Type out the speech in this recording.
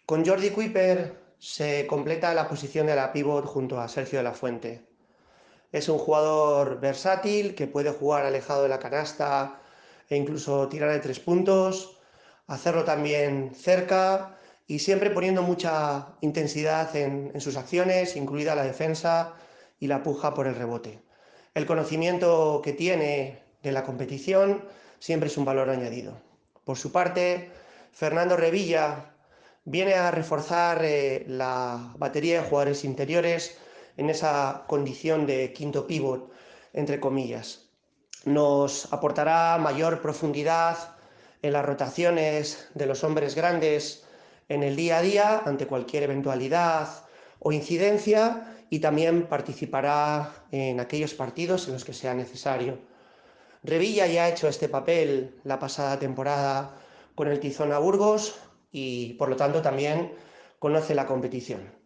Con Jordi Kuiper se completa la posición de la pívot junto a Sergio de la Fuente. Es un jugador versátil que puede jugar alejado de la canasta e incluso tirar de 3 puntos, hacerlo también cerca y siempre poniendo mucha intensidad en sus acciones, incluida la defensa y la puja por el rebote. El conocimiento que tiene de la competición siempre es un valor añadido. Por su parte, Fernando Revilla viene a reforzar la batería de jugadores interiores en esa condición de quinto pívot, entre comillas. Nos aportará mayor profundidad en las rotaciones de los hombres grandes en el día a día ante cualquier eventualidad o incidencia y también participará en aquellos partidos en los que sea necesario. Revilla ya ha hecho este papel la pasada temporada con el Tizona Burgos y por lo tanto también conoce la competición.